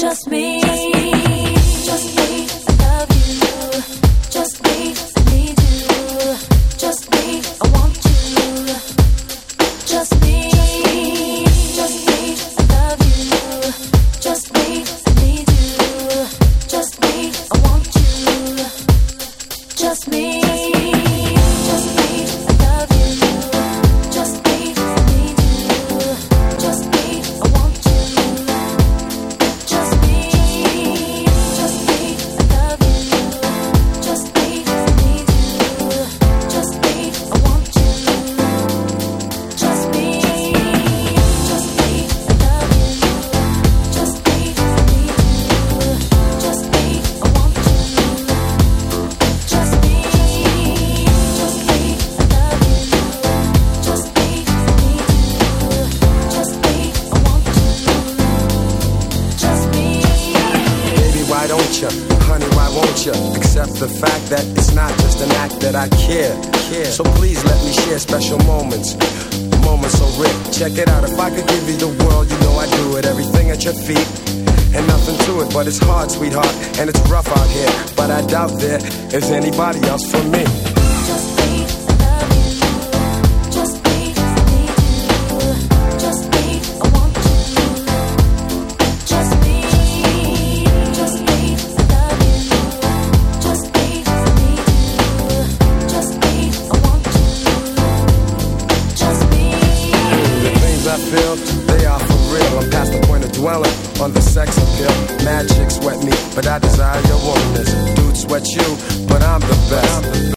Just me, just me, I love you. Just me, I need you. Just me, I want you. Just me, I love you. Just me, I need you. Just me, I want you. Just me, I love you. Just me, I need you. Just me, I want you. Just me, I love you. Just me, I need you. Just me, I want you. Just me, I love you. Just me, I need you. Just me, I want you. Just me, I love you. Just me, I need you. Just me, I want you. Just me. Baby, why don't you? Honey, why won't you? Accept the fact that it's not just an act that I care. So please let me share special moments. Moments so rare. Check it out, if I could give you the world, you know I'd do it. Everything at your feet and nothing to it, but it's hard, sweetheart, and it's rough out here. But I doubt there is anybody else for me. Just me, I love you. Just me, I need you. Just me, I want you. Just me, I love you. Just me, I need you. Just me, I want you. Just me. The things I feel, they are for real. I'm past the point of dwelling on the sex appeal. Mad chicks sweat me, but I desire your warmness. Dudes sweat you, but I'm the best.